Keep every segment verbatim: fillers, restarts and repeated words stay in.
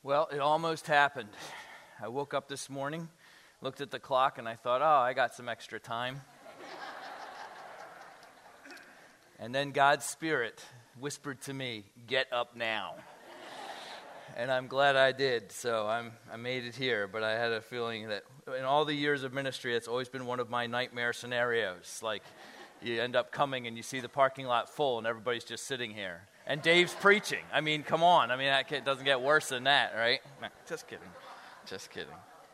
Well, it almost happened. I woke up this morning, looked at the clock, and I thought, oh, I got some extra time. And then God's Spirit whispered to me, get up now. And I'm glad I did, so I'm, I made it here. But I had a feeling that in all the years of ministry, it's always been one of my nightmare scenarios. Like, you end up coming and you see the parking lot full and everybody's just sitting here. And Dave's preaching. I mean, come on. I mean, that doesn't get worse than that, right? No, just kidding. Just kidding.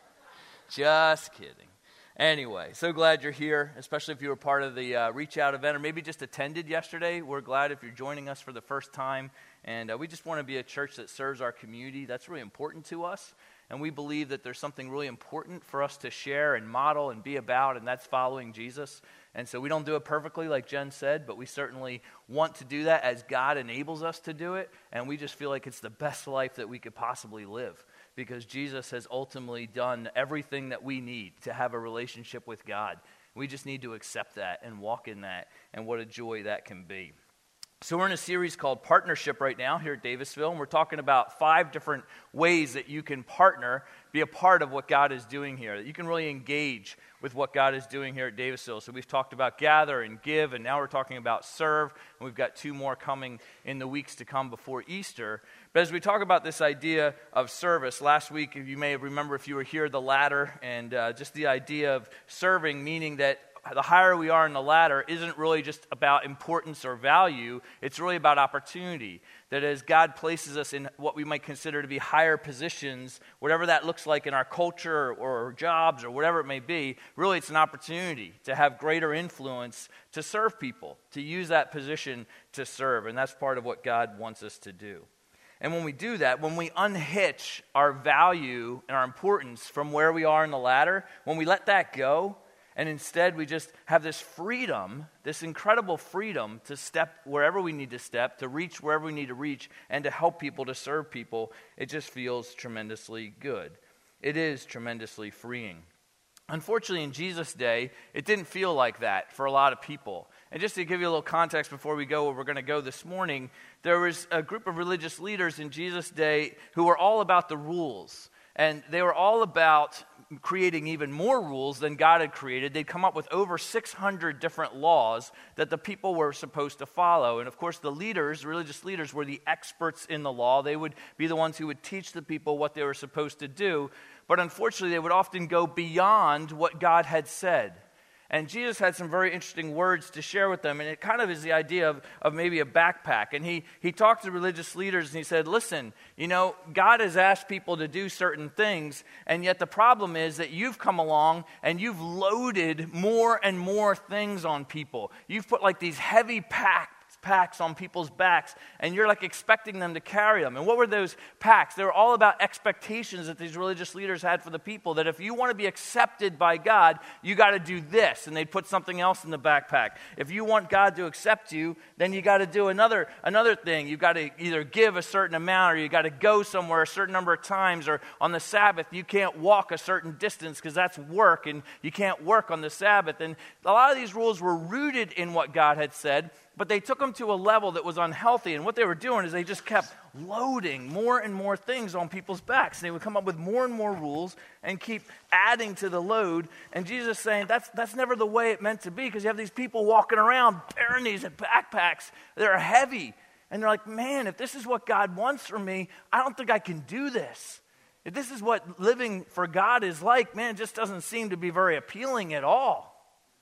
Just kidding. Anyway, so glad you're here, especially if you were part of the uh, Reach Out event or maybe just attended yesterday. We're glad if you're joining us for the first time. And uh, we just want to be a church that serves our community. That's really important to us. And we believe that there's something really important for us to share and model and be about, and that's following Jesus. And so we don't do it perfectly, like Jen said, but we certainly want to do that as God enables us to do it. And we just feel like it's the best life that we could possibly live because Jesus has ultimately done everything that we need to have a relationship with God. We just need to accept that and walk in that, and what a joy that can be. So we're in a series called Partnership right now here at Davisville, and we're talking about five different ways that you can partner, be a part of what God is doing here, that you can really engage with what God is doing here at Davisville. So we've talked about gather and give, and now we're talking about serve, and we've got two more coming in the weeks to come before Easter. But as we talk about this idea of service, last week, if you may remember if you were here, the ladder, and uh, just the idea of serving, meaning that the higher we are in the ladder isn't really just about importance or value. It's really about opportunity. That as God places us in what we might consider to be higher positions, whatever that looks like in our culture or, or jobs or whatever it may be, really it's an opportunity to have greater influence to serve people, to use that position to serve. And that's part of what God wants us to do. And when we do that, when we unhitch our value and our importance from where we are in the ladder, when we let that go, and instead, we just have this freedom, this incredible freedom to step wherever we need to step, to reach wherever we need to reach, and to help people, to serve people. It just feels tremendously good. It is tremendously freeing. Unfortunately, in Jesus' day, it didn't feel like that for a lot of people. And just to give you a little context before we go where we're going to go this morning, there was a group of religious leaders in Jesus' day who were all about the rules. And they were all about creating even more rules than God had created. They'd come up with over six hundred different laws that the people were supposed to follow. And of course, the leaders, religious leaders, were the experts in the law. They would be the ones who would teach the people what they were supposed to do. But unfortunately, they would often go beyond what God had said. And Jesus had some very interesting words to share with them. And it kind of is the idea of, of maybe a backpack. And he, he talked to religious leaders and he said, listen, you know, God has asked people to do certain things. And yet the problem is that you've come along and you've loaded more and more things on people. You've put like these heavy packs. packs on people's backs, and you're like expecting them to carry them. And what were those packs? They were all about expectations that these religious leaders had for the people, that if you want to be accepted by God, you got to do this, and they'd put something else in the backpack. If you want God to accept you, then you got to do another another thing. You've got to either give a certain amount, or you got to go somewhere a certain number of times, or on the Sabbath, you can't walk a certain distance because that's work, and you can't work on the Sabbath. And a lot of these rules were rooted in what God had said, but they took them to a level that was unhealthy. And what they were doing is they just kept loading more and more things on people's backs. And they would come up with more and more rules and keep adding to the load. And Jesus is saying that's that's never the way it meant to be, because you have these people walking around bearing these backpacks that are heavy. And they're like, man, if this is what God wants from me, I don't think I can do this. If this is what living for God is like, man, it just doesn't seem to be very appealing at all.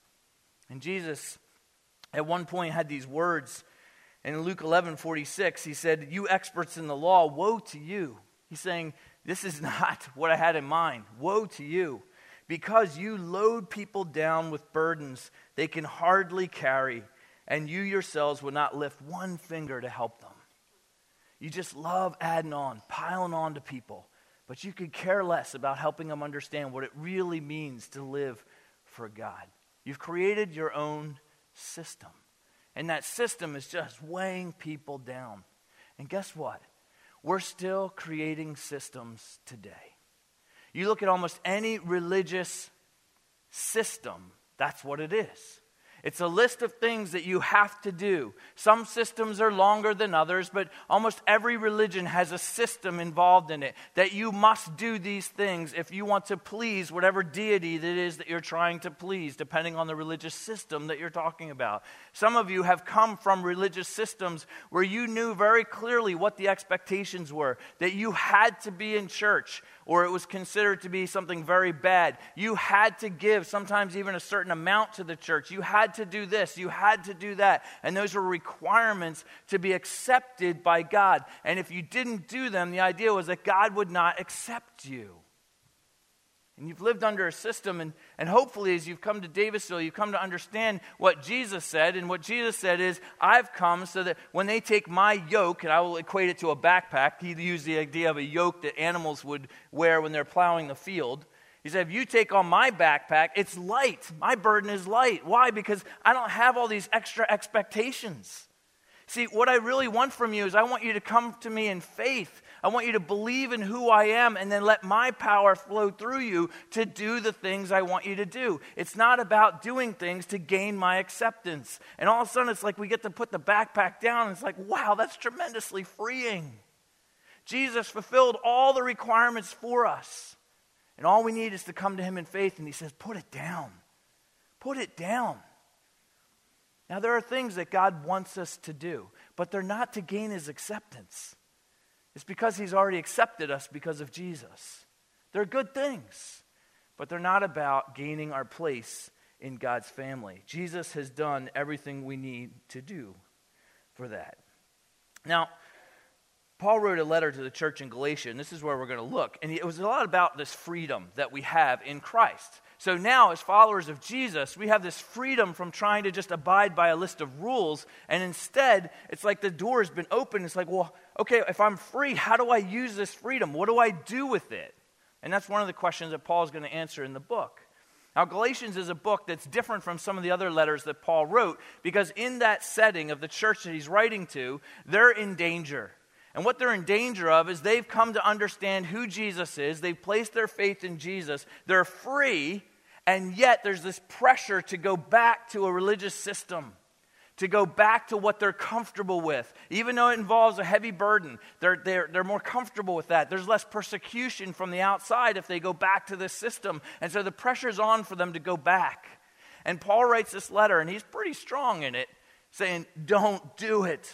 And Jesus at one point had these words in Luke eleven forty-six. He said, you experts in the law, woe to you. He's saying, this is not what I had in mind. Woe to you, because you load people down with burdens they can hardly carry, and you yourselves will not lift one finger to help them. You just love adding on, piling on to people, but you could care less about helping them understand what it really means to live for God. You've created your own system. And that system is just weighing people down. And guess what? We're still creating systems today. You look at almost any religious system, that's what it is. It's a list of things that you have to do. Some systems are longer than others, but almost every religion has a system involved in it, that you must do these things if you want to please whatever deity that is that you're trying to please, depending on the religious system that you're talking about. Some of you have come from religious systems where you knew very clearly what the expectations were, that you had to be in church, or it was considered to be something very bad. You had to give, sometimes even a certain amount to the church. You had to do this, you had to do that. And those were requirements to be accepted by God. And if you didn't do them, the idea was that God would not accept you. And you've lived under a system, and, and hopefully as you've come to Davisville, you've come to understand what Jesus said. And what Jesus said is, I've come so that when they take my yoke, and I will equate it to a backpack. He used the idea of a yoke that animals would wear when they're plowing the field. He said, if you take on my backpack, it's light. My burden is light. Why? Because I don't have all these extra expectations. See, what I really want from you is I want you to come to me in faith. I want you to believe in who I am and then let my power flow through you to do the things I want you to do. It's not about doing things to gain my acceptance. And all of a sudden, it's like we get to put the backpack down, and it's like, wow, that's tremendously freeing. Jesus fulfilled all the requirements for us. And all we need is to come to him in faith, and he says, put it down. Put it down. Now, there are things that God wants us to do, but they're not to gain his acceptance. It's because he's already accepted us because of Jesus. They're good things, but they're not about gaining our place in God's family. Jesus has done everything we need to do for that. Now, Paul wrote a letter to the church in Galatia, and this is where we're going to look. And it was a lot about this freedom that we have in Christ. So now, as followers of Jesus, we have this freedom from trying to just abide by a list of rules. And instead, it's like the door has been opened. It's like, well, okay, if I'm free, how do I use this freedom? What do I do with it? And that's one of the questions that Paul is going to answer in the book. Now, Galatians is a book that's different from some of the other letters that Paul wrote, because in that setting of the church that he's writing to, they're in danger. And what they're in danger of is they've come to understand who Jesus is. They've placed their faith in Jesus. They're free, and yet there's this pressure to go back to a religious system, to go back to what they're comfortable with. Even though it involves a heavy burden, they're, they're, they're more comfortable with that. There's less persecution from the outside if they go back to this system. And so the pressure's on for them to go back. And Paul writes this letter, and he's pretty strong in it, saying, don't do it.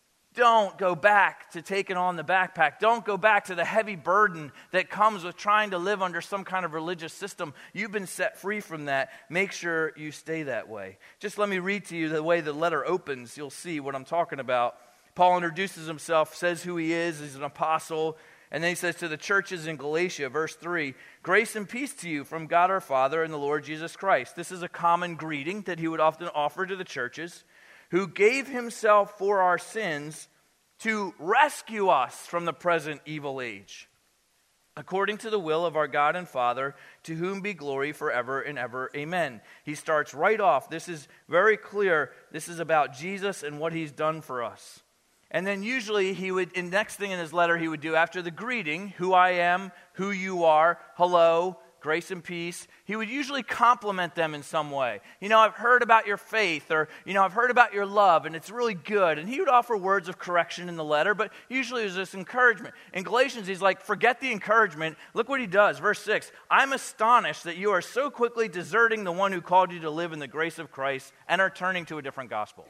Don't go back to taking on the backpack. Don't go back to the heavy burden that comes with trying to live under some kind of religious system. You've been set free from that. Make sure you stay that way. Just let me read to you the way the letter opens. You'll see what I'm talking about. Paul introduces himself, says who he is. He's an apostle. And then he says to the churches in Galatia, verse three, grace and peace to you from God our Father and the Lord Jesus Christ. This is a common greeting that he would often offer to the churches, who gave himself for our sins to rescue us from the present evil age, according to the will of our God and Father, to whom be glory forever and ever. Amen. He starts right off. This is very clear. This is about Jesus and what he's done for us. And then usually he would, in the next thing in his letter, he would do after the greeting, who I am, who you are, hello, grace and peace. He would usually compliment them in some way. You know, I've heard about your faith, or, you know, I've heard about your love, and it's really good. And he would offer words of correction in the letter, but usually it was this encouragement. In Galatians, he's like, forget the encouragement. Look what he does. Verse six, I'm astonished that you are so quickly deserting the one who called you to live in the grace of Christ and are turning to a different gospel.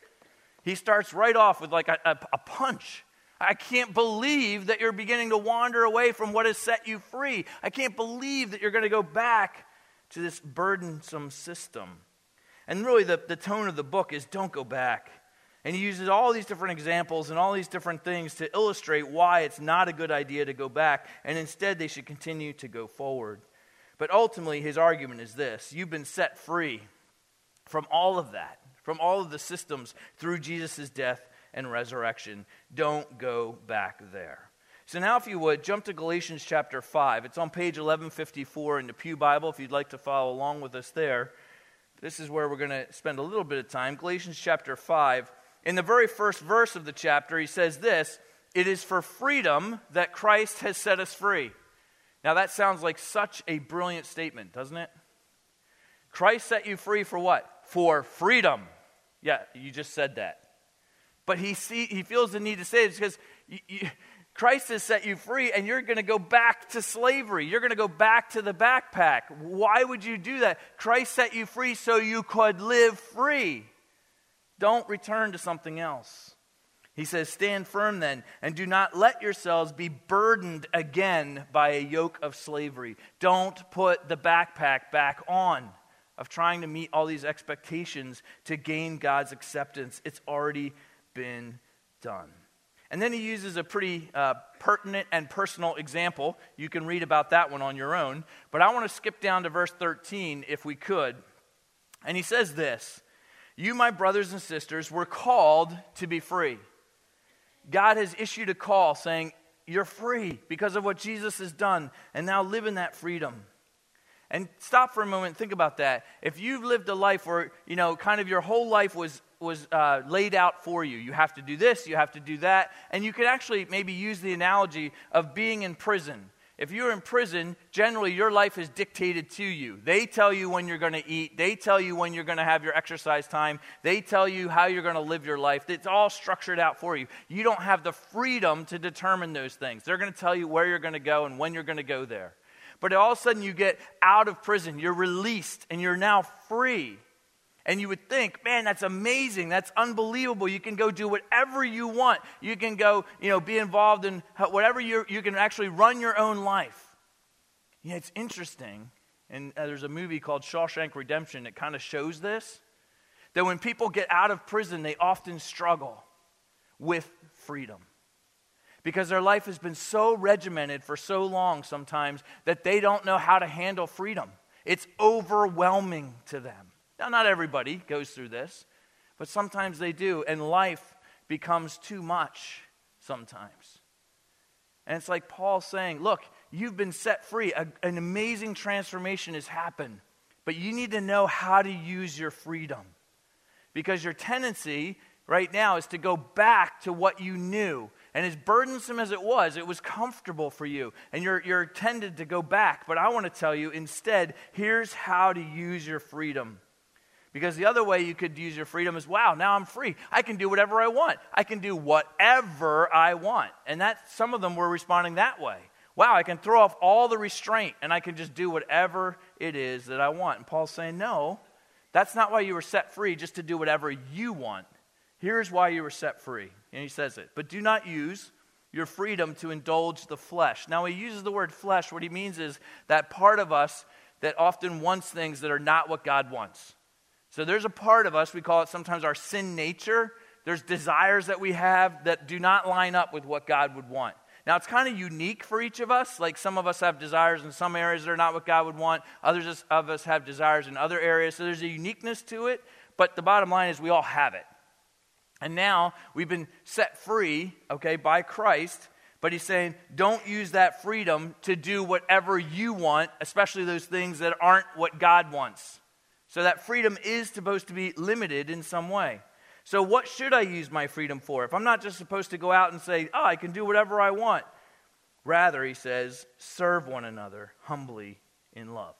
He starts right off with like a, a, a punch. I can't believe that you're beginning to wander away from what has set you free. I can't believe that you're going to go back to this burdensome system. And really the, the tone of the book is don't go back. And he uses all these different examples and all these different things to illustrate why it's not a good idea to go back, and instead they should continue to go forward. But ultimately his argument is this: you've been set free from all of that, from all of the systems through Jesus' death and resurrection. Don't go back there. So now if you would, jump to Galatians chapter five. It's on page eleven fifty-four in the Pew Bible if you'd like to follow along with us there. This is where we're going to spend a little bit of time. Galatians chapter five. In the very first verse of the chapter, he says this: it is for freedom that Christ has set us free. Now that sounds like such a brilliant statement, doesn't it? Christ set you free for what? for freedom. Yeah, you just said that. But he see, he feels the need to say it because you, you, Christ has set you free, and you're going to go back to slavery. You're going to go back to the backpack. Why would you do that? Christ set you free so you could live free. Don't return to something else. He says, stand firm then, and do not let yourselves be burdened again by a yoke of slavery. Don't put the backpack back on of trying to meet all these expectations to gain God's acceptance. It's already been done. And then he uses a pretty uh, pertinent and personal example. You can read about that one on your own. But I want to skip down to verse thirteen if we could. And he says this, you, my brothers and sisters, were called to be free. God has issued a call saying, you're free because of what Jesus has done, and now live in that freedom. And stop for a moment and think about that. If you've lived a life where, you know, kind of your whole life was, was uh, laid out for you. You have to do this, you have to do that. And you could actually maybe use the analogy of being in prison. If you're in prison, generally your life is dictated to you. They tell you when you're going to eat. They tell you when you're going to have your exercise time. They tell you how you're going to live your life. It's all structured out for you. You don't have the freedom to determine those things. They're going to tell you where you're going to go and when you're going to go there. But all of a sudden you get out of prison. You're released and you're now free. And you would think, man, that's amazing. That's unbelievable. You can go do whatever you want. You can go, you know, be involved in whatever you you can actually run your own life. Yeah, it's interesting. And uh, there's a movie called Shawshank Redemption that kind of shows this. That when people get out of prison, they often struggle with freedom. Because their life has been so regimented for so long sometimes that they don't know how to handle freedom. It's overwhelming to them. Now, not everybody goes through this, but sometimes they do, and life becomes too much sometimes. And it's like Paul saying, look, you've been set free. A, an amazing transformation has happened, but you need to know how to use your freedom. Because your tendency right now is to go back to what you knew. And as burdensome as it was, it was comfortable for you. And you're, you're tended to go back. But I want to tell you, instead, here's how to use your freedom. Because the other way you could use your freedom is, wow, now I'm free. I can do whatever I want. I can do whatever I want. And that some of them were responding that way. Wow, I can throw off all the restraint and I can just do whatever it is that I want. And Paul's saying, no, that's not why you were set free, just to do whatever you want. Here's why you were set free. And he says it. But do not use your freedom to indulge the flesh. Now, he uses the word flesh. What he means is that part of us that often wants things that are not what God wants. So there's a part of us, we call it sometimes our sin nature. There's desires that we have that do not line up with what God would want. Now, it's kind of unique for each of us. Like some of us have desires in some areas that are not what God would want. Others of us have desires in other areas. So there's a uniqueness to it. But the bottom line is we all have it. And now we've been set free, okay, by Christ. But he's saying, don't use that freedom to do whatever you want, especially those things that aren't what God wants. So that freedom is supposed to be limited in some way. So what should I use my freedom for? If I'm not just supposed to go out and say, oh, I can do whatever I want. Rather, he says, serve one another humbly in love.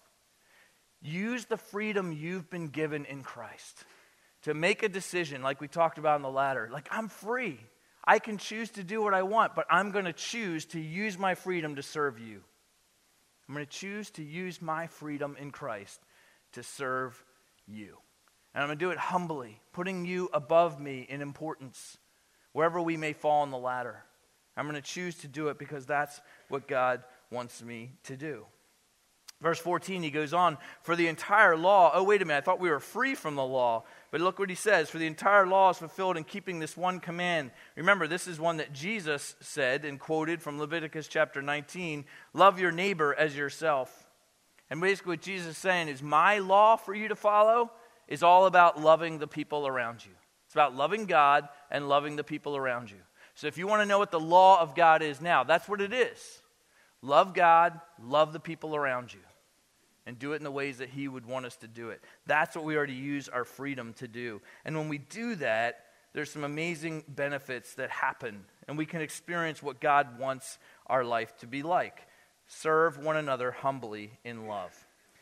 Use the freedom you've been given in Christ to make a decision like we talked about in the ladder. Like, I'm free. I can choose to do what I want, but I'm going to choose to use my freedom to serve you. I'm going to choose to use my freedom in Christ to serve you. And I'm going to do it humbly, putting you above me in importance, wherever we may fall on the ladder. I'm going to choose to do it because that's what God wants me to do. Verse fourteen, he goes on, for the entire law, oh, wait a minute, I thought we were free from the law. But look what he says, for the entire law is fulfilled in keeping this one command. Remember, this is one that Jesus said and quoted from Leviticus chapter nineteen, love your neighbor as yourself. And basically what Jesus is saying is my law for you to follow is all about loving the people around you. It's about loving God and loving the people around you. So if you want to know what the law of God is now, that's what it is. Love God, love the people around you, and do it in the ways that he would want us to do it. That's what we are to use our freedom to do. And when we do that, there's some amazing benefits that happen, and we can experience what God wants our life to be like. Serve one another humbly in love.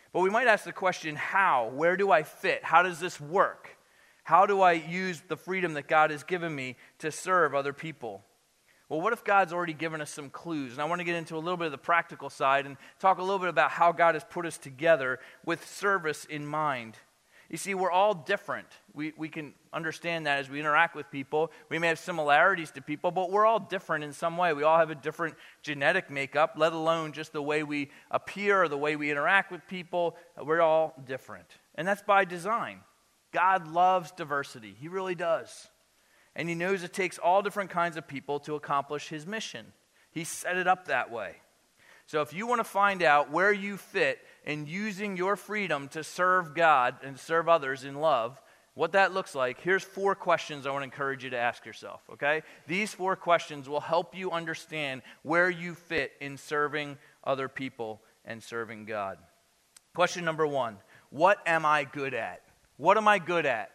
But we might ask the question, how? Where do I fit? How does this work? How do I use the freedom that God has given me to serve other people? Well, what if God's already given us some clues? And I want to get into a little bit of the practical side and talk a little bit about how God has put us together with service in mind. You see, we're all different. We we can understand that as we interact with people. We may have similarities to people, but we're all different in some way. We all have a different genetic makeup, let alone just the way we appear or the way we interact with people. We're all different. And that's by design. God loves diversity. He really does. And he knows it takes all different kinds of people to accomplish his mission. He set it up that way. So if you want to find out where you fit in using your freedom to serve God and serve others in love, what that looks like, here's four questions I want to encourage you to ask yourself, okay? These four questions will help you understand where you fit in serving other people and serving God. Question number one, what am I good at? What am I good at?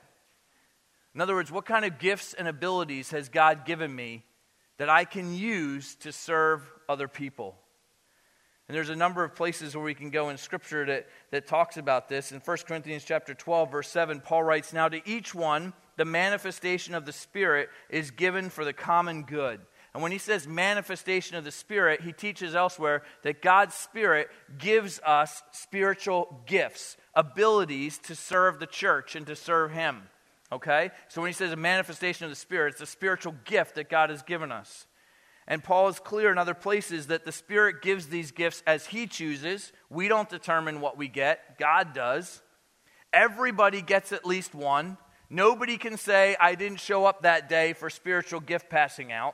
In other words, what kind of gifts and abilities has God given me that I can use to serve other people? And there's a number of places where we can go in Scripture that, that talks about this. In First Corinthians chapter twelve, verse seven, Paul writes, "Now to each one, the manifestation of the Spirit is given for the common good." And when he says manifestation of the Spirit, he teaches elsewhere that God's Spirit gives us spiritual gifts, abilities to serve the church and to serve him. Okay? So when he says a manifestation of the Spirit, it's a spiritual gift that God has given us. And Paul is clear in other places that the Spirit gives these gifts as he chooses. We don't determine what we get. God does. Everybody gets at least one. Nobody can say, I didn't show up that day for spiritual gift passing out.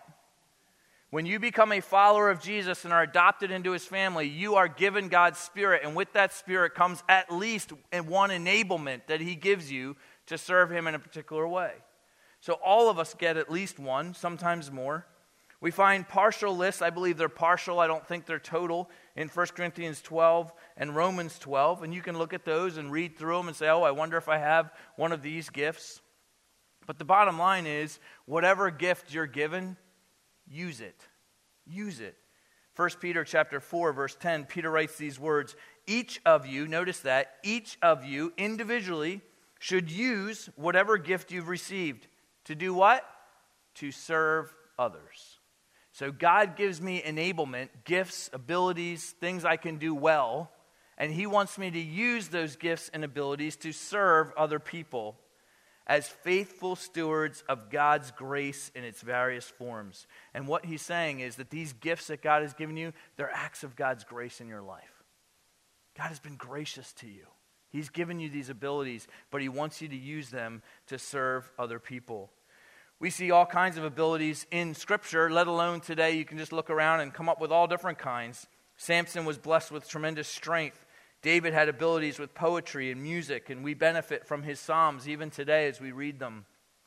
When you become a follower of Jesus and are adopted into his family, you are given God's Spirit. And with that Spirit comes at least one enablement that he gives you to serve him in a particular way. So all of us get at least one, sometimes more. We find partial lists. I believe they're partial. I don't think they're total in First Corinthians twelve and Romans twelve. And you can look at those and read through them and say, oh, I wonder if I have one of these gifts. But the bottom line is, whatever gift you're given, use it. Use it. First Peter chapter four, verse ten, Peter writes these words, each of you, notice that, each of you individually should use whatever gift you've received. To do what? To serve others. So God gives me enablement, gifts, abilities, things I can do well, and he wants me to use those gifts and abilities to serve other people as faithful stewards of God's grace in its various forms. And what he's saying is that these gifts that God has given you, they're acts of God's grace in your life. God has been gracious to you. He's given you these abilities, but he wants you to use them to serve other people. We see all kinds of abilities in Scripture, let alone today. You can just look around and come up with all different kinds. Samson was blessed with tremendous strength. David had abilities with poetry and music, and we benefit from his psalms even today as we read them.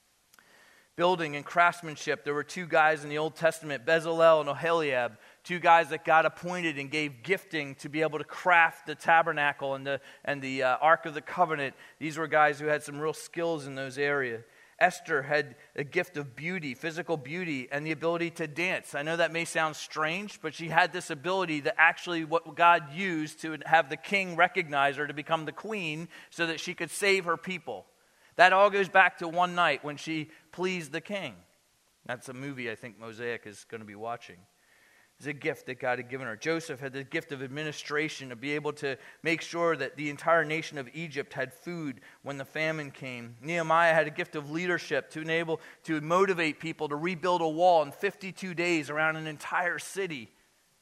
Building and craftsmanship, there were two guys in the Old Testament, Bezalel and Oholiab, two guys that God appointed and gave gifting to be able to craft the tabernacle and the, and the uh, Ark of the Covenant. These were guys who had some real skills in those areas. Esther had a gift of beauty, physical beauty, and the ability to dance. I know that may sound strange, but she had this ability that actually what God used to have the king recognize her to become the queen so that she could save her people. That all goes back to one night when she pleased the king. That's a movie I think Mosaic is going to be watching. It's a gift that God had given her. Joseph had the gift of administration to be able to make sure that the entire nation of Egypt had food when the famine came. Nehemiah had a gift of leadership to enable to motivate people to rebuild a wall in fifty-two days around an entire city.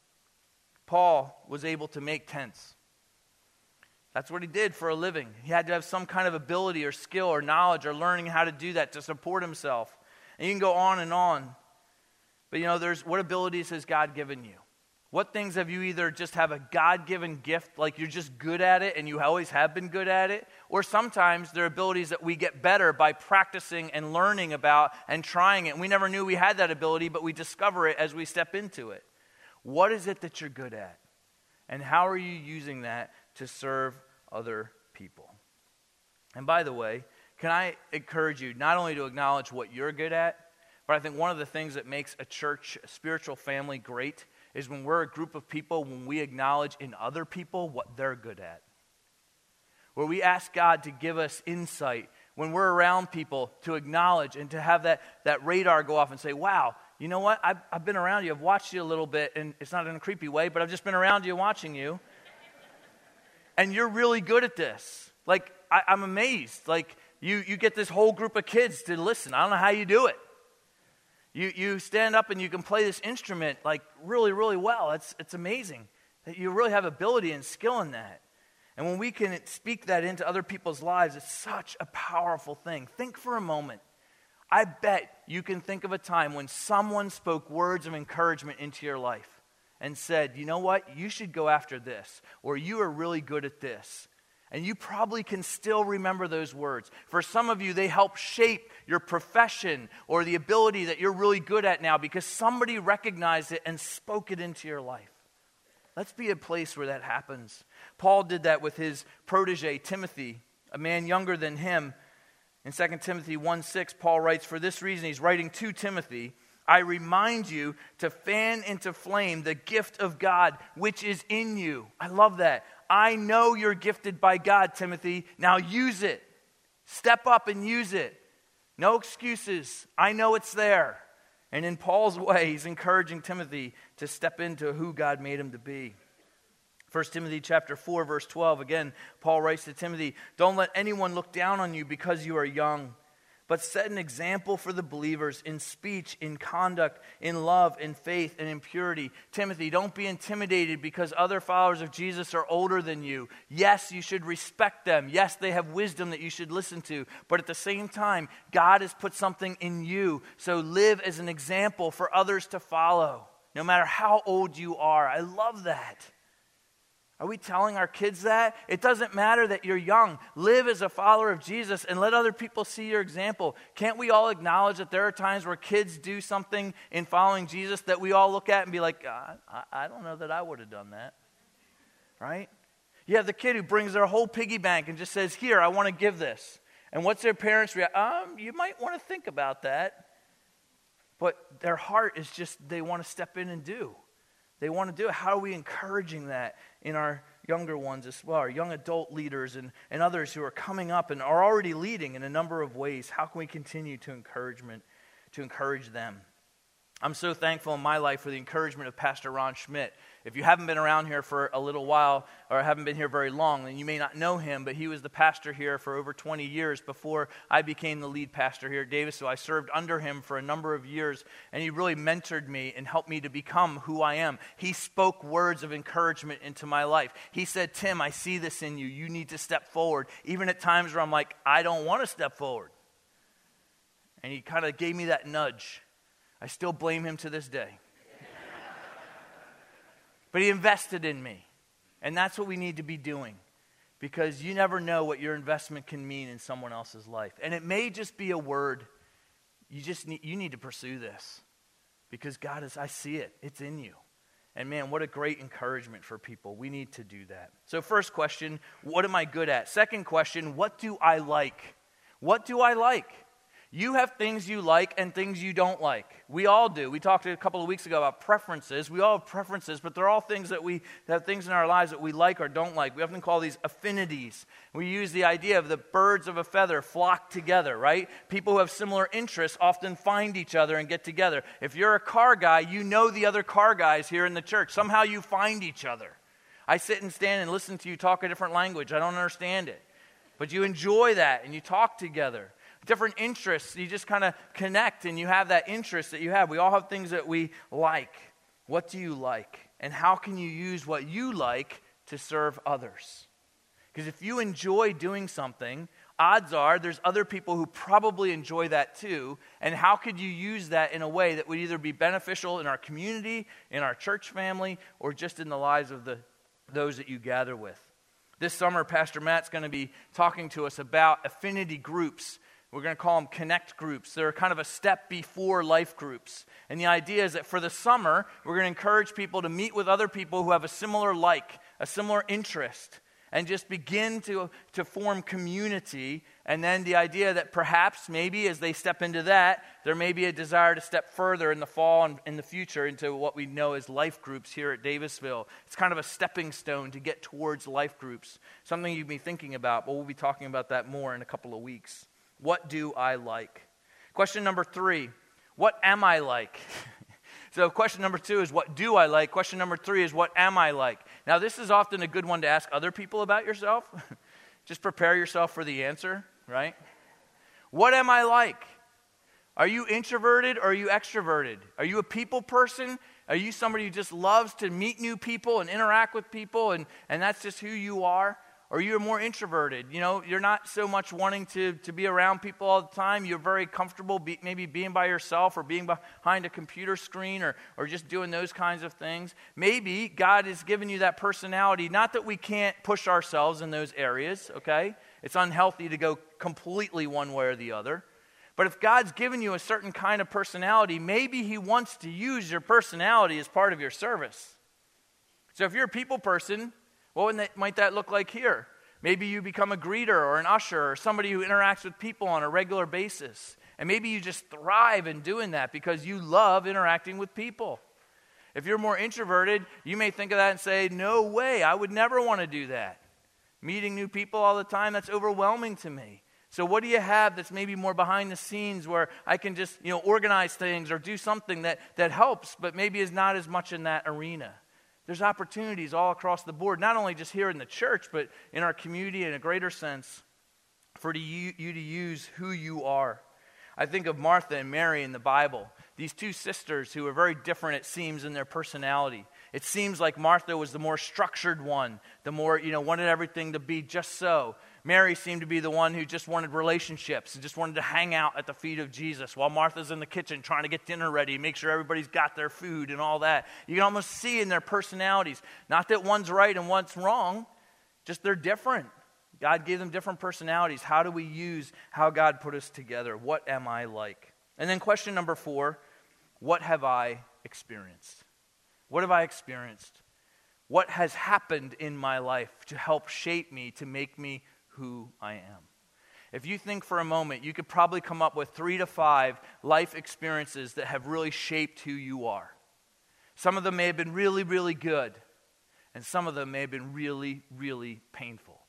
Paul was able to make tents. That's what he did for a living. He had to have some kind of ability or skill or knowledge or learning how to do that to support himself. And you can go on and on. But you know, there's what abilities has God given you? What things have you either just have a God-given gift, like you're just good at it and you always have been good at it, or sometimes they're abilities that we get better by practicing and learning about and trying it. And we never knew we had that ability, but we discover it as we step into it. What is it that you're good at? And how are you using that to serve other people? And by the way, can I encourage you not only to acknowledge what you're good at, but I think one of the things that makes a church, a spiritual family great is when we're a group of people, when we acknowledge in other people what they're good at. where we ask God to give us insight when we're around people, to acknowledge and to have that, that radar go off and say, wow, you know what? I've, I've been around you. I've watched you a little bit, and it's not in a creepy way, but I've just been around you watching you. And you're really good at this. Like, I, I'm amazed. Like, you, you get this whole group of kids to listen. I don't know how you do it. You you stand up and you can play this instrument like really, really well. It's, it's amazing that you really have ability and skill in that. And when we can speak that into other people's lives, it's such a powerful thing. Think for a moment. I bet you can think of a time when someone spoke words of encouragement into your life and said, you know what, you should go after this, or you are really good at this. And you probably can still remember those words. For some of you, they help shape your profession or the ability that you're really good at now because somebody recognized it and spoke it into your life. Let's be a place where that happens. Paul did that with his protege, Timothy, a man younger than him. In Second Timothy one six, Paul writes, for this reason, he's writing to Timothy, I remind you to fan into flame the gift of God which is in you. I love that. I know you're gifted by God, Timothy. Now use it. Step up and use it. No excuses. I know it's there. And in Paul's way, he's encouraging Timothy to step into who God made him to be. First Timothy chapter four, verse twelve, again, Paul writes to Timothy, don't let anyone look down on you because you are young, but set an example for the believers in speech, in conduct, in love, in faith, and in purity. Timothy, don't be intimidated because other followers of Jesus are older than you. Yes, you should respect them. Yes, they have wisdom that you should listen to. But at the same time, God has put something in you. So live as an example for others to follow, no matter how old you are. I love that. Are we telling our kids that? It doesn't matter that you're young. Live as a follower of Jesus and let other people see your example. Can't we all acknowledge that there are times where kids do something in following Jesus that we all look at and be like, I, I don't know that I would have done that. Right? You have the kid who brings their whole piggy bank and just says, here, I want to give this. And what's their parents' reaction? Um, you might want to think about that. But their heart is just, they want to step in and do. They want to do it. How are we encouraging that in our younger ones as well, our young adult leaders and, and others who are coming up and are already leading in a number of ways? How can we continue to encouragement, to encourage them? I'm so thankful in my life for the encouragement of Pastor Ron Schmidt. If you haven't been around here for a little while or haven't been here very long, then you may not know him, but he was the pastor here for over twenty years before I became the lead pastor here at Davis. So I served under him for a number of years, and he really mentored me and helped me to become who I am. He spoke words of encouragement into my life. He said, Tim, I see this in you. You need to step forward, even at times where I'm like, I don't want to step forward. And he kind of gave me that nudge. I still blame him to this day. But he invested in me. And that's what we need to be doing. Because you never know what your investment can mean in someone else's life. And it may just be a word. You just need, you need to pursue this. Because God is, I see it. It's in you. And man, what a great encouragement for people. We need to do that. So first question, what am I good at? Second question, what do I like? What do I like? You have things you like and things you don't like. We all do. We talked a couple of weeks ago about preferences. We all have preferences, but they're all things that we have things in our lives that we like or don't like. We often call these affinities. We use the idea of the birds of a feather flock together, right? People who have similar interests often find each other and get together. If you're a car guy, you know the other car guys here in the church. Somehow you find each other. I sit and stand and listen to you talk a different language. I don't understand it. But you enjoy that and you talk together. Different interests, you just kind of connect and you have that interest that you have. We all have things that we like. What do you like? And how can you use what you like to serve others? Because if you enjoy doing something, odds are there's other people who probably enjoy that too. And how could you use that in a way that would either be beneficial in our community, in our church family, or just in the lives of the those that you gather with? This summer, Pastor Matt's going to be talking to us about affinity groups. We're going to call them connect groups. They're kind of a step before life groups. And the idea is that for the summer, we're going to encourage people to meet with other people who have a similar like, a similar interest. and just begin to, to form community. And then the idea that perhaps maybe as they step into that, there may be a desire to step further in the fall and in the future into what we know as life groups here at Davisville. It's kind of a stepping stone to get towards life groups, something you'd be thinking about, but we'll be talking about that more in a couple of weeks. What do I like? Question number three, what am I like? So question number two is, what do I like? Question number three is, what am I like? Now, this is often a good one to ask other people about yourself. Just prepare yourself for the answer, right? What am I like? Are you introverted or are you extroverted? Are you a people person? Are you somebody who just loves to meet new people and interact with people, and, and that's just who you are? Or you're more introverted, you know, you're not so much wanting to, to be around people all the time. You're very comfortable be, maybe being by yourself or being behind a computer screen or, or just doing those kinds of things. Maybe God has given you that personality. Not that we can't push ourselves in those areas, okay? It's unhealthy to go completely one way or the other. But if God's given you a certain kind of personality, maybe he wants to use your personality as part of your service. So if you're a people person, what might that look like here? Maybe you become a greeter or an usher or somebody who interacts with people on a regular basis. And maybe you just thrive in doing that because you love interacting with people. If you're more introverted, you may think of that and say, no way, I would never want to do that. Meeting new people all the time, that's overwhelming to me. So what do you have that's maybe more behind the scenes where I can just, you know, organize things or do something that, that helps, but maybe is not as much in that arena? There's opportunities all across the board, not only just here in the church, but in our community in a greater sense for you, you to use who you are. I think of Martha and Mary in the Bible, these two sisters who are very different, it seems, in their personality. It seems like Martha was the more structured one, the more, you know, wanted everything to be just so. Mary seemed to be the one who just wanted relationships and just wanted to hang out at the feet of Jesus while Martha's in the kitchen trying to get dinner ready, make sure everybody's got their food and all that. You can almost see in their personalities, not that one's right and one's wrong, just they're different. God gave them different personalities. How do we use how God put us together? What am I like? And then question number four, what have I experienced? What have I experienced? What has happened in my life to help shape me, to make me who I am? If you think for a moment, you could probably come up with three to five life experiences that have really shaped who you are. Some of them may have been really, really good, and some of them may have been really, really painful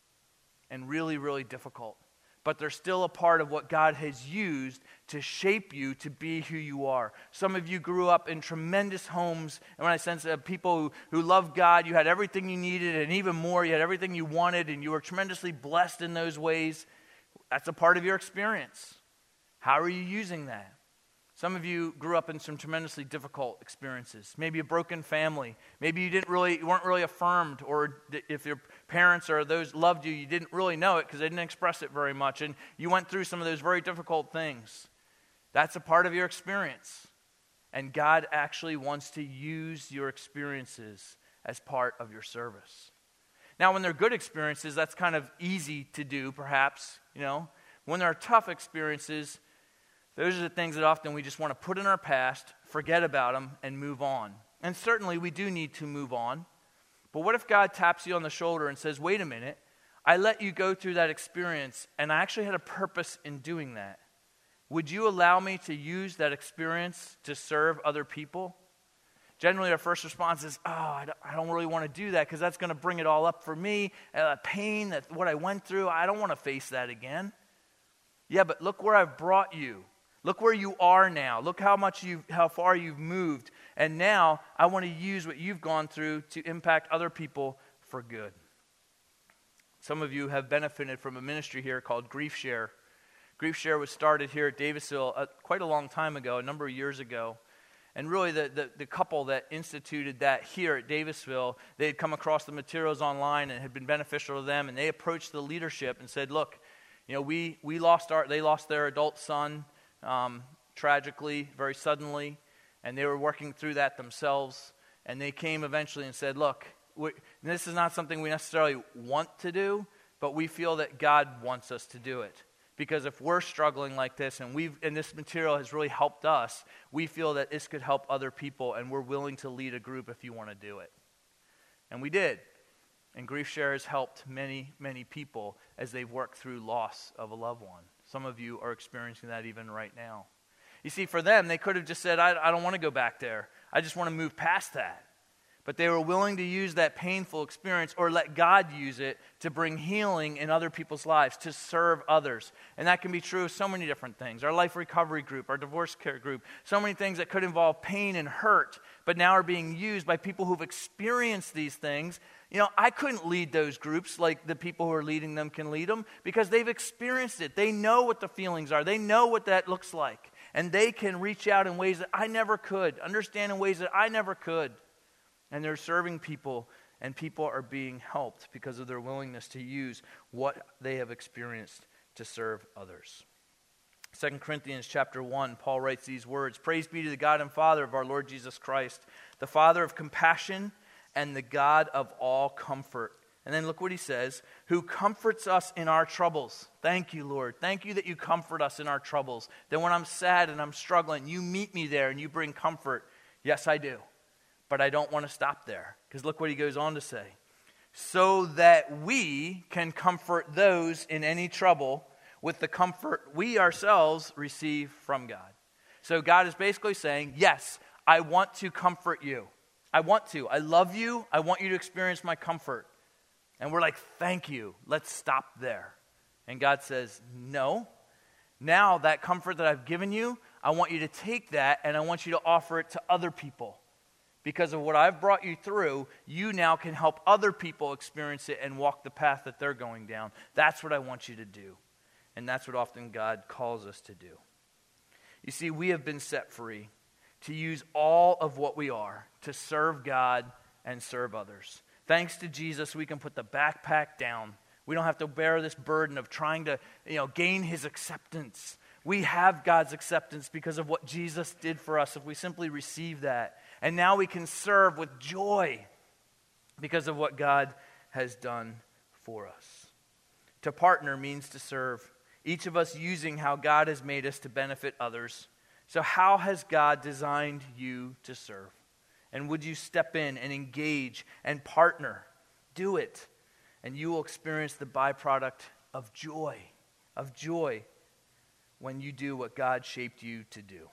and really, really difficult. But they're still a part of what God has used to shape you to be who you are. Some of you grew up in tremendous homes, and when I sense uh, people who, who love God, you had everything you needed and even more, you had everything you wanted, and you were tremendously blessed in those ways. That's a part of your experience. How are you using that? Some of you grew up in some tremendously difficult experiences. Maybe a broken family. Maybe you didn't really, you weren't really affirmed, or if your parents or those loved you, you didn't really know it because they didn't express it very much, and you went through some of those very difficult things. That's a part of your experience. And God actually wants to use your experiences as part of your service. Now, when they're good experiences, that's kind of easy to do, perhaps, you know. When there are tough experiences, those are the things that often we just want to put in our past, forget about them, and move on. And certainly we do need to move on. But what if God taps you on the shoulder and says, wait a minute, I let you go through that experience, and I actually had a purpose in doing that. Would you allow me to use that experience to serve other people? Generally, our first response is, oh, I don't, I don't really want to do that because that's going to bring it all up for me. Uh, pain, that what I went through, I don't want to face that again. Yeah, but look where I've brought you. Look where you are now. Look how much you, how far you've moved. And now I want to use what you've gone through to impact other people for good. Some of you have benefited from a ministry here called Grief Share. Grief Share was started here at Davisville uh, quite a long time ago, a number of years ago. And really the, the, the couple that instituted that here at Davisville, they had come across the materials online and had been beneficial to them. And they approached the leadership and said, look, you know, we, we lost our, they lost their adult son. Um, tragically, very suddenly, and they were working through that themselves, and they came eventually and said, look, this is not something we necessarily want to do, but we feel that God wants us to do it, because if we're struggling like this, and we've and this material has really helped us, we feel that this could help other people, and we're willing to lead a group if you want to do it. And we did. And Grief Share has helped many, many people as they've worked through loss of a loved one. Some of you are experiencing that even right now. You see, for them, they could have just said, I, I don't want to go back there. I just want to move past that. But they were willing to use that painful experience or let God use it to bring healing in other people's lives, to serve others. And that can be true of so many different things. Our life recovery group, our divorce care group, so many things that could involve pain and hurt, but now are being used by people who've experienced these things. You know, I couldn't lead those groups like the people who are leading them can lead them because they've experienced it. They know what the feelings are. They know what that looks like. And they can reach out in ways that I never could, understand in ways that I never could. And they're serving people, and people are being helped because of their willingness to use what they have experienced to serve others. Second Corinthians chapter one, Paul writes these words, "Praise be to the God and Father of our Lord Jesus Christ, the Father of compassion and the God of all comfort." And then look what he says, "who comforts us in our troubles." Thank you, Lord. Thank you that you comfort us in our troubles. That when I'm sad and I'm struggling, you meet me there and you bring comfort. Yes, I do. But I don't want to stop there, because look what he goes on to say. "So that we can comfort those in any trouble with the comfort we ourselves receive from God." So God is basically saying, yes, I want to comfort you. I want to. I love you. I want you to experience my comfort. And we're like, thank you. Let's stop there. And God says, no. Now that comfort that I've given you, I want you to take that and I want you to offer it to other people. Because of what I've brought you through, you now can help other people experience it and walk the path that they're going down. That's what I want you to do. And that's what often God calls us to do. You see, we have been set free to use all of what we are to serve God and serve others. Thanks to Jesus, we can put the backpack down. We don't have to bear this burden of trying to, you know, gain his acceptance. We have God's acceptance because of what Jesus did for us if we simply receive that. And now we can serve with joy because of what God has done for us. To partner means to serve, each of us using how God has made us to benefit others. So how has God designed you to serve? And would you step in and engage and partner? Do it. And you will experience the byproduct of joy, of joy when you do what God shaped you to do.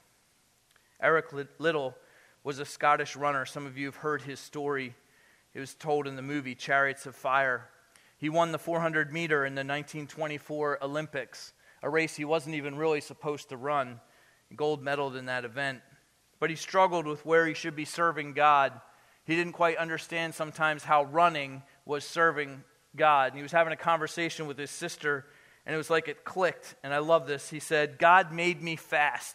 Eric Liddell was a Scottish runner. Some of you have heard his story. It was told in the movie Chariots of Fire. He won the four hundred meter in the nineteen twenty-four Olympics, a race he wasn't even really supposed to run. Gold medaled in that event. But he struggled with where he should be serving God. He didn't quite understand sometimes how running was serving God. And he was having a conversation with his sister, and it was like it clicked. And I love this. He said, "God made me fast,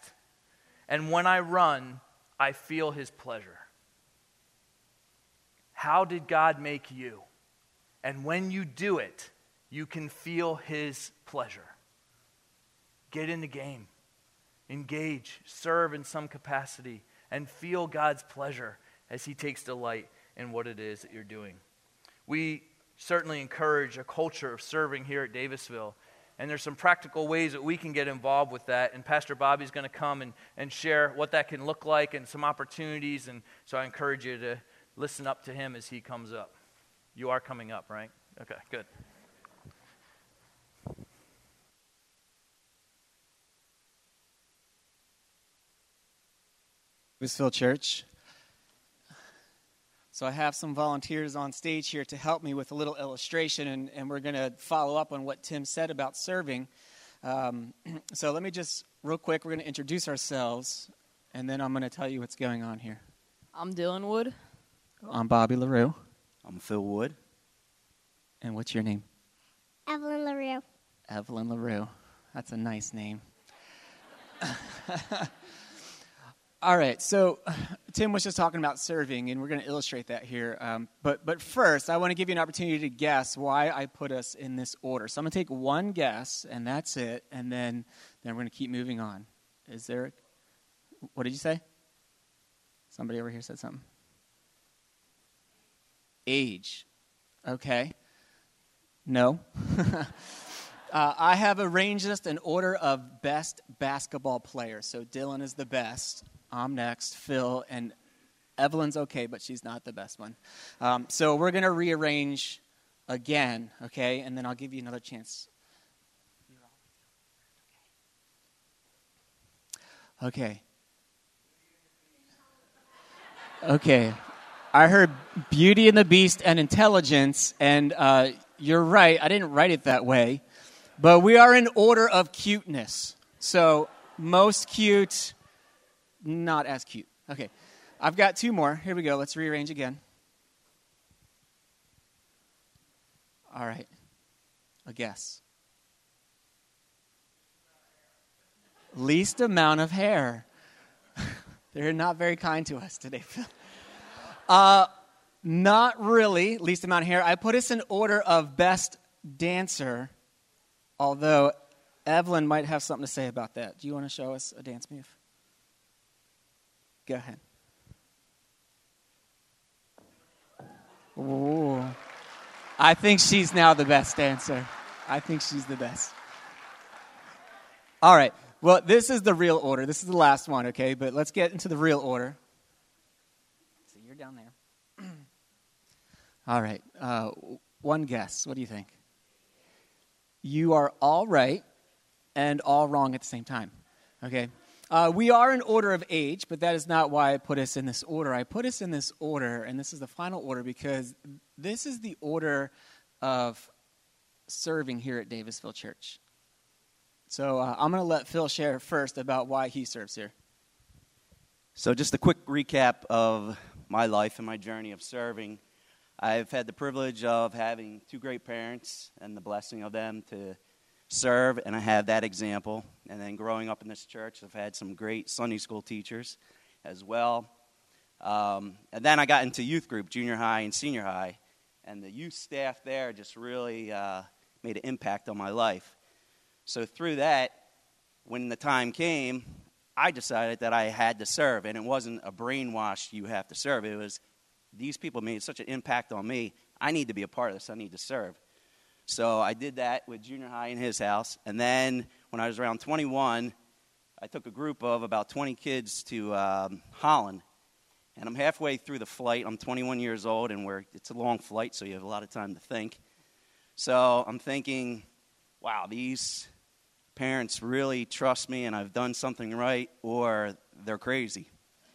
and when I run, I feel his pleasure." How did God make you? And when you do it, you can feel his pleasure. Get in the game. Engage, serve in some capacity, and feel God's pleasure as he takes delight in what it is that you're doing. We certainly encourage a culture of serving here at Davisville, and there's some practical ways that we can get involved with that, and Pastor Bobby's going to come and, and share what that can look like and some opportunities, and so I encourage you to listen up to him as he comes up. You are coming up, right? Okay, good. Davisville Church. So I have some volunteers on stage here to help me with a little illustration, and, and we're going to follow up on what Tim said about serving. Um, so let me just, real quick, we're going to introduce ourselves, and then I'm going to tell you what's going on here. I'm Dylan Wood. I'm Bobby LaRue. I'm Phil Wood. And what's your name? Evelyn LaRue. Evelyn LaRue. That's a nice name. All right, so Tim was just talking about serving, and we're going to illustrate that here. Um, but but first, I want to give you an opportunity to guess why I put us in this order. So I'm going to take one guess, and that's it, and then, then we're going to keep moving on. Is there, what did you say? Somebody over here said something. Age. Okay. No. Uh, I have arranged this in order of best basketball players. So Dylan is the best. I'm next. Phil, and Evelyn's okay, but she's not the best one. Um, so we're going to rearrange again, okay? And then I'll give you another chance. Okay. Okay. I heard Beauty and the Beast and intelligence, and uh, you're right. I didn't write it that way. But we are in order of cuteness. So most cute, not as cute. Okay. I've got two more. Here we go. Let's rearrange again. All right. A guess. Least amount of hair. They're not very kind to us today, Phil. Uh, not really. Least amount of hair. I put us in order of best dancer, although Evelyn might have something to say about that. Do you want to show us a dance move? Go ahead. Ooh. I think she's now the best dancer. I think she's the best. All right. Well, this is the real order. This is the last one, okay? But let's get into the real order. So you're down there. All right. Uh, one guess. What do you think? You are all right and all wrong at the same time, okay? Uh, we are in order of age, but that is not why I put us in this order. I put us in this order, and this is the final order, because this is the order of serving here at Davisville Church. So uh, I'm going to let Phil share first about why he serves here. So just a quick recap of my life and my journey of serving. I've had the privilege of having two great parents and the blessing of them to serve, and I have that example. And then growing up in this church, I've had some great Sunday school teachers as well. Um, and then I got into youth group, junior high and senior high, and the youth staff there just really uh, made an impact on my life. So through that, when the time came, I decided that I had to serve, and it wasn't a brainwash, you have to serve. It was, these people made such an impact on me, I need to be a part of this, I need to serve. So I did that with junior high in his house, and then when I was around twenty-one, I took a group of about twenty kids to um, Holland, and I'm halfway through the flight. I'm twenty-one years old, and we're, it's a long flight, so you have a lot of time to think. So I'm thinking, wow, these parents really trust me and I've done something right, or they're crazy.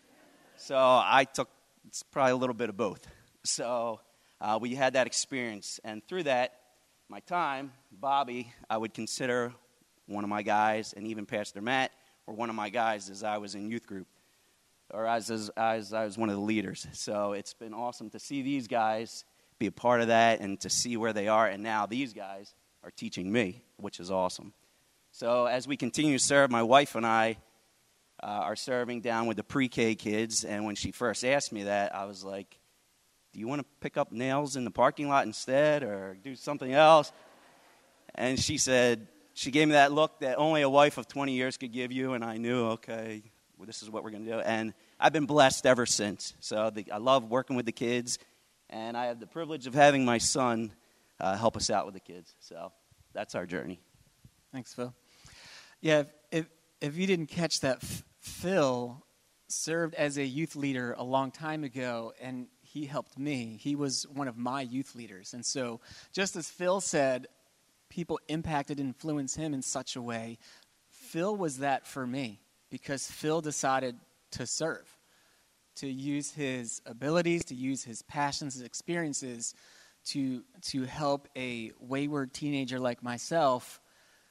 So I took, it's probably a little bit of both. So uh, we had that experience, and through that, my time, Bobby, I would consider one of my guys, and even Pastor Matt were one of my guys as I was in youth group, or as, as, as I was one of the leaders. So it's been awesome to see these guys be a part of that and to see where they are, and now these guys are teaching me, which is awesome. So as we continue to serve, my wife and I uh, are serving down with the pre-K kids, and when she first asked me that, I was like, do you want to pick up nails in the parking lot instead or do something else? And she said, she gave me that look that only a wife of twenty years could give you, and I knew, okay, well, this is what we're going to do. And I've been blessed ever since. So the, I love working with the kids, and I have the privilege of having my son uh, help us out with the kids. So that's our journey. Thanks, Phil. Yeah, if if, if you didn't catch that, F- Phil served as a youth leader a long time ago, and he helped me. He was one of my youth leaders. And so just as Phil said, people impacted and influenced him in such a way, Phil was that for me, because Phil decided to serve, to use his abilities, to use his passions, his experiences to to help a wayward teenager like myself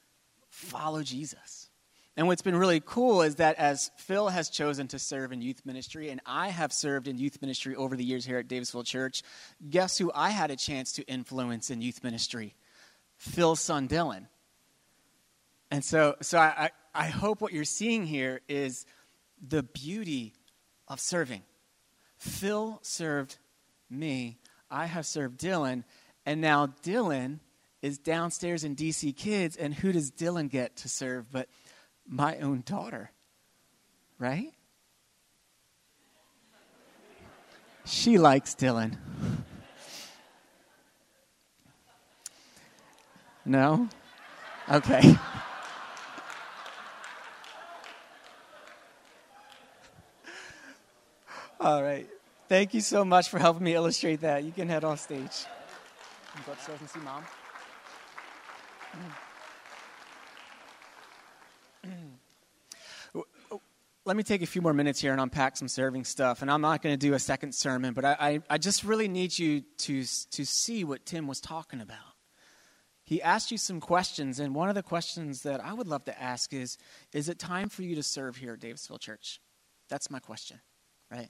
follow Jesus. And what's been really cool is that as Phil has chosen to serve in youth ministry, and I have served in youth ministry over the years here at Davisville Church, guess who I had a chance to influence in youth ministry? Phil's son, Dylan. And so so I, I, I hope what you're seeing here is the beauty of serving. Phil served me. I have served Dylan. And now Dylan is downstairs in D C Kids, and who does Dylan get to serve but my own daughter, right? She likes Dylan. No? Okay. All right. Thank you so much for helping me illustrate that. You can head off stage. You go upstairs and see Mom. Let me take a few more minutes here and unpack some serving stuff. And I'm not going to do a second sermon, but I, I, I just really need you to, to see what Tim was talking about. He asked you some questions, and one of the questions that I would love to ask is, is it time for you to serve here at Davisville Church? That's my question, right?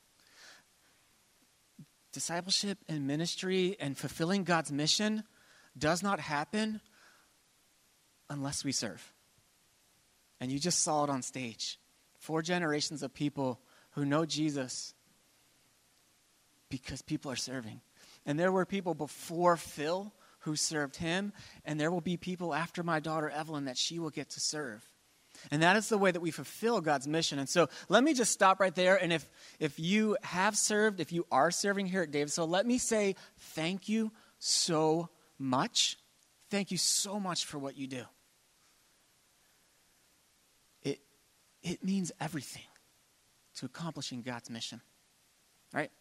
Discipleship and ministry and fulfilling God's mission does not happen unless we serve. And you just saw it on stage. Four generations of people who know Jesus because people are serving. And there were people before Phil who served him, and there will be people after my daughter Evelyn that she will get to serve. And that is the way that we fulfill God's mission. And so let me just stop right there. And if, if you have served, if you are serving here at Davisville, let me say thank you so much. Thank you so much for what you do. It, it means everything to accomplishing God's mission, right?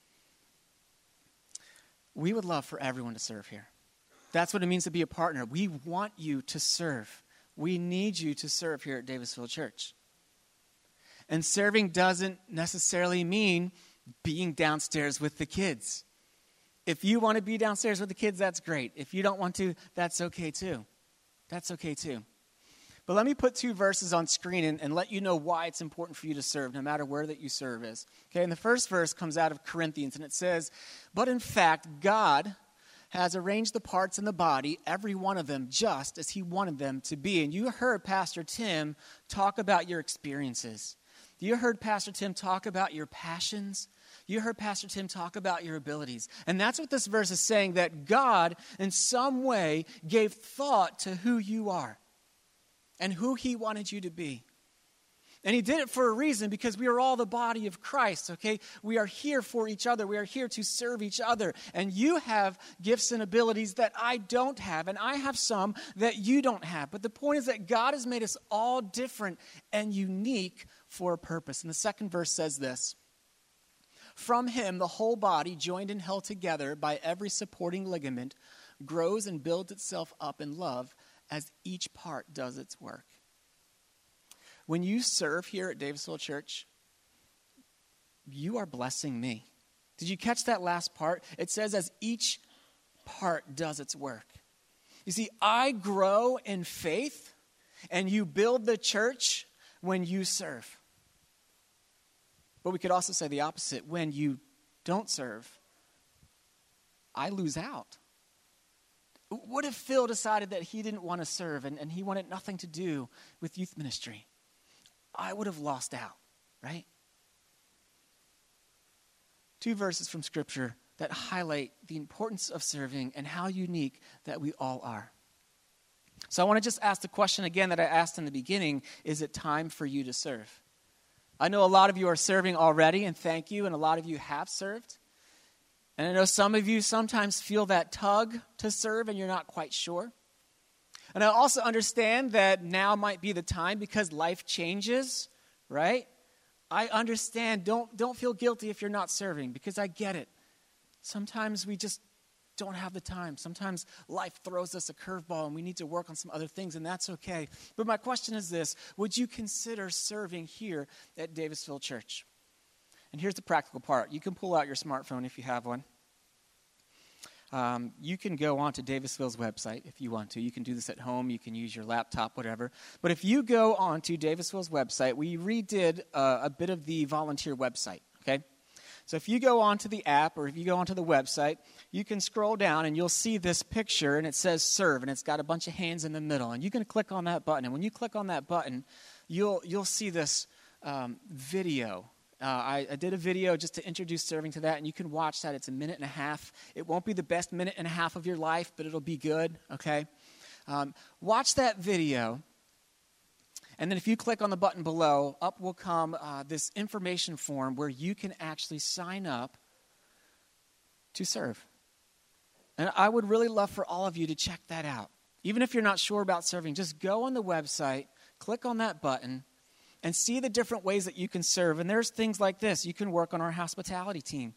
We would love for everyone to serve here. That's what it means to be a partner. We want you to serve. We need you to serve here at Davisville Church. And serving doesn't necessarily mean being downstairs with the kids. If you want to be downstairs with the kids, that's great. If you don't want to, that's okay too. That's okay too. But let me put two verses on screen and, and let you know why it's important for you to serve, no matter where that you serve is. Okay, and the first verse comes out of Corinthians, and it says, "But in fact, God has arranged the parts in the body, every one of them, just as he wanted them to be." And you heard Pastor Tim talk about your experiences. You heard Pastor Tim talk about your passions. You heard Pastor Tim talk about your abilities. And that's what this verse is saying, that God in some way gave thought to who you are and who he wanted you to be. And he did it for a reason, because we are all the body of Christ, okay? We are here for each other. We are here to serve each other. And you have gifts and abilities that I don't have, and I have some that you don't have. But the point is that God has made us all different and unique for a purpose. And the second verse says this: "From him, the whole body, joined and held together by every supporting ligament, grows and builds itself up in love as each part does its work." When you serve here at Davisville Church, you are blessing me. Did you catch that last part? It says, as each part does its work. You see, I grow in faith, and you build the church when you serve. But we could also say the opposite. When you don't serve, I lose out. What if Phil decided that he didn't want to serve and, and he wanted nothing to do with youth ministry? I would have lost out, right? Two verses from Scripture that highlight the importance of serving and how unique that we all are. So I want to just ask the question again that I asked in the beginning: is it time for you to serve? I know a lot of you are serving already, and thank you, and a lot of you have served. And I know some of you sometimes feel that tug to serve, and you're not quite sure. And I also understand that now might be the time, because life changes, right? I understand. Don't, don't feel guilty if you're not serving, because I get it. Sometimes we just don't have the time. Sometimes life throws us a curveball and we need to work on some other things, and that's okay. But my question is this: would you consider serving here at Davisville Church? And here's the practical part. You can pull out your smartphone if you have one. Um, you can go onto Davisville's website if you want to. You can do this at home. You can use your laptop, whatever. But if you go onto Davisville's website, we redid uh, a bit of the volunteer website, okay? So if you go onto the app or if you go onto the website, you can scroll down and you'll see this picture, and it says serve, and it's got a bunch of hands in the middle. And you can click on that button. And when you click on that button, you'll you'll see this um, video. Uh, I, I did a video just to introduce serving to that, and you can watch that. It's a minute and a half. It won't be the best minute and a half of your life, but it'll be good, okay? Um, watch that video, and then if you click on the button below, up will come uh, this information form where you can actually sign up to serve. And I would really love for all of you to check that out. Even if you're not sure about serving, just go on the website, click on that button, and see the different ways that you can serve. And there's things like this. You can work on our hospitality team.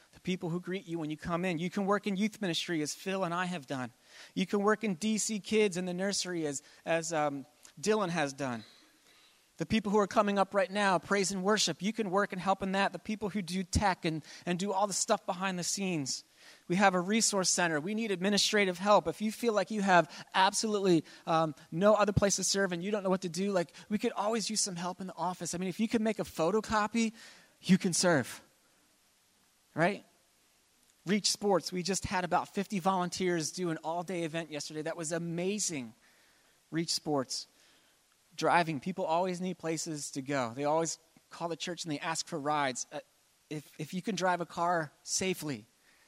the people who greet you when you come in. You can work in youth ministry as Phil and I have done. You can work in D C Kids in the nursery as, as um, Dylan has done. The people who are coming up right now, praise and worship, you can work and help in that. The people who do tech and, and do all the stuff behind the scenes. We have a resource center. We need administrative help. If you feel like you have absolutely um, no other place to serve and you don't know what to do, like we could always use some help in the office. I mean, if you can make a photocopy, you can serve, right? Reach Sports, we just had about fifty volunteers do an all-day event yesterday. That was amazing. Reach Sports. Driving, people always need places to go. They always call the church and they ask for rides. Uh, if if you can drive a car safely,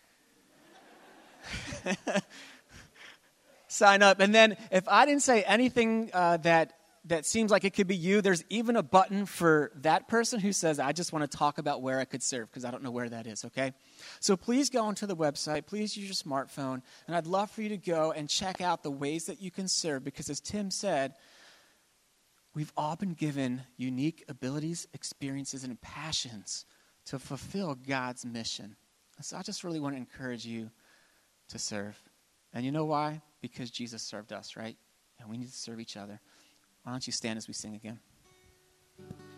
sign up. And then if I didn't say anything uh, that that seems like it could be you, there's even a button for that person who says, I just want to talk about where I could serve, because I don't know where that is, okay? So please go onto the website. Please use your smartphone. And I'd love for you to go and check out the ways that you can serve, because as Tim said, we've all been given unique abilities, experiences, and passions to fulfill God's mission. So I just really want to encourage you to serve. And you know why? Because Jesus served us, right? And we need to serve each other. Why don't you stand as we sing again?